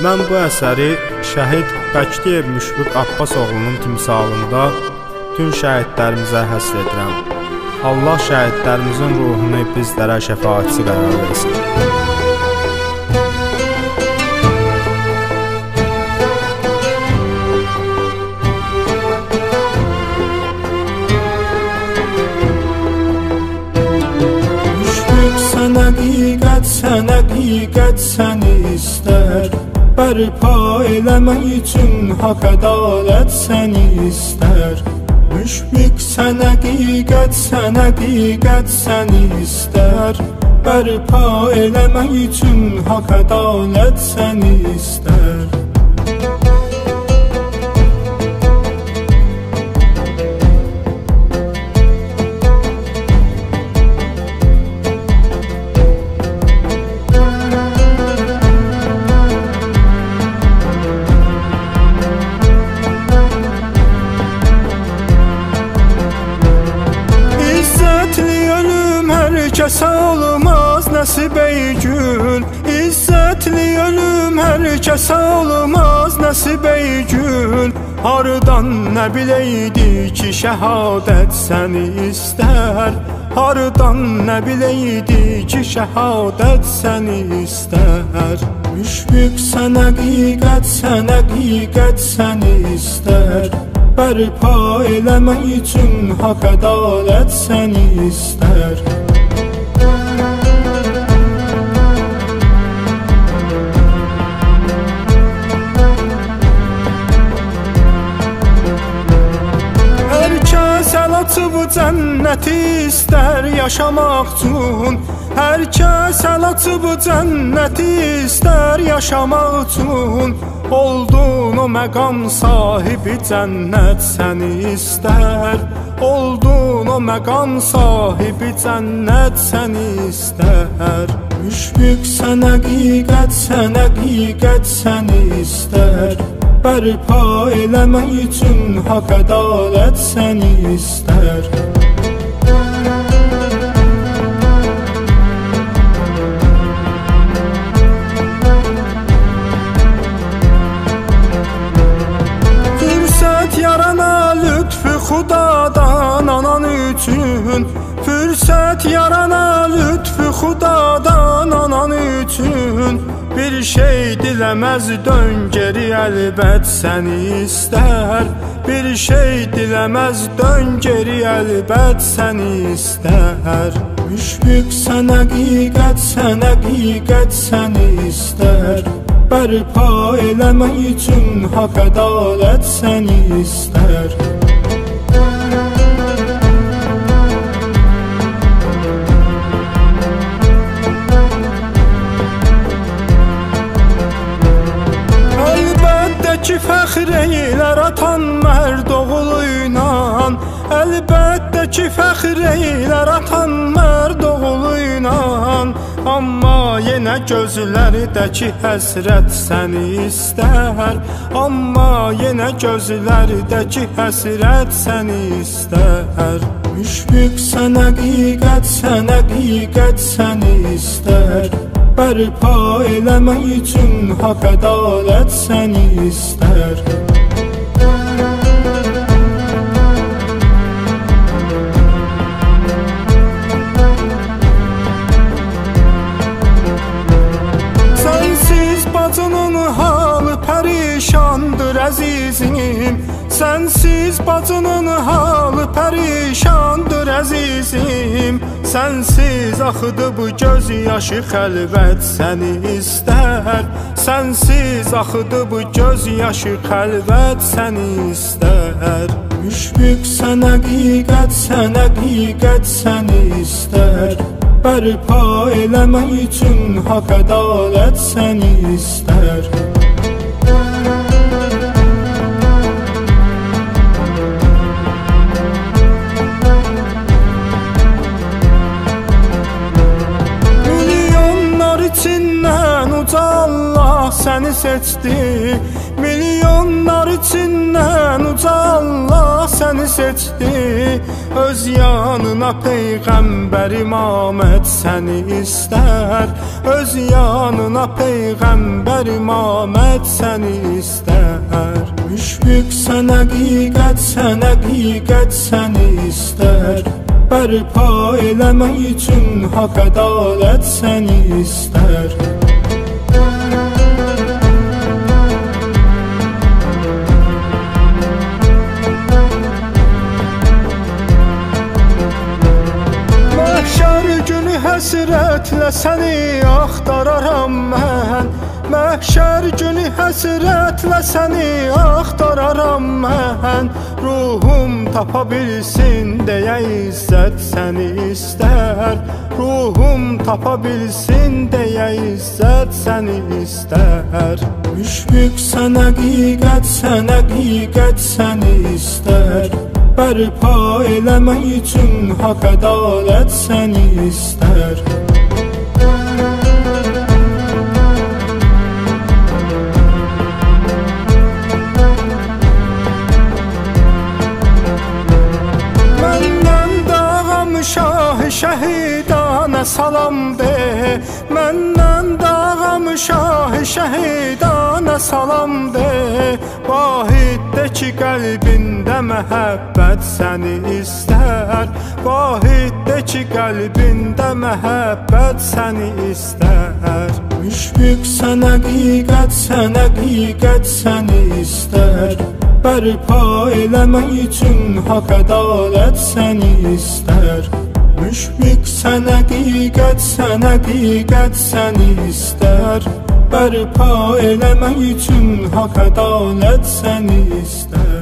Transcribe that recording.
Mən bu əsəri şəhid Bəkdiyev Müşfiq Abbasoğlunun timsalında bütün şəhidlərimizə həsr edirəm. Allah şəhidlərimizin ruhunu bizlərə şəfaətçi qərar versin. Həqiqət səni istər, bərpa eləmək üçün haqq ədalət səni istər. Müşfiq sən həqiqət səni istər, bərpa eləmək üçün haqq ədalət səni istər. Kəsə olmaz nəsib-ey gül, İzzətli ölüm hər kəsə olmaz nəsib-ey gül. Hardan nə biləydi ki şəhadət səni istər, hardan nə biləydi ki şəhadət səni istər. Müşfiq sən həqiqət səni istər, bərpa eləmək üçün haqq ədalət səni istər. Açıb cənnəti istər yaşamaq üçün, hər kəs əl açıb cənnəti istər yaşamaq üçün. Oldun o məqam sahibi cənnət səni istər, oldun o məqam sahibi cənnət səni istər. Müşfiq sən həqiqət səni istər, bərpa eləmək üçün haqq ədalət səni istər. Fürsət yarana lütfü xudadan anan üçün, fürsət yarana lütfü xudadan anan üçün. Bir şey diləməz dön geri əlbət səni istər, bir şey diləməz dön geri əlbət səni istər. Müşfiq sən həqiqət səni istər, bərpa eləmək üçün haqq ədalət səni istər. Ki fəxr eylər atan mərd oğluyla, əlbəttə ki fəxr eylər atan mərd oğluyla. Amma yenə gözlərdəki həsrət səni istər, amma yenə gözlərdəki həsrət səni istər. Müşfiq sən həqiqət səni istər, bərpa eləmək üçün haqq ədalət səni istər. Sənsiz bacının halı pərişandır əzizim, sənsiz bacının halı pərişandır əzizim. Sənsiz axıdı bu göz yaşı xəlvət səni istər, sənsiz axıdı bu göz yaşı xəlvət səni istər. Müşfiq sən həqiqət səni istər, bərpa eləmək üçün haqq ədalət səni istər. səni seçdi. Milyonlar içindən uca Allah səni seçdi. Öz yanına Peyğəmbər İmaməd səni istər. Öz yanına Peyğəmbər İmaməd səni istər. Müşfiq sən həqiqət səni istər. Bərpa eləmək üçün haqq ədalət səni istər. Məhşər günü həsrətlə səni axtararam mən. Məhşər günü həsrətlə səni axtararam mən. Ruhum tapa bilsin deyə izzət səni istər. Ruhum tapa bilsin deyə izzət səni istər. Müşfiq sən həqiqət səni istər. Bərpa eləmək üçün haqq ədalət səni istər. Şəhidanə salam de. Məndən dağam şah şəhidanə salam de. Vahid de ki qəlbində məhəbbət səni istər. Vahid de ki qəlbində məhəbbət səni istər. Müşfiq sən həqiqət səni istər. Bərpa eləmək üçün haqq ədalət səni istər. Müşfiq sən həqiqət səni istər. Bərpa eləmək üçün haqq ədalət səni istər.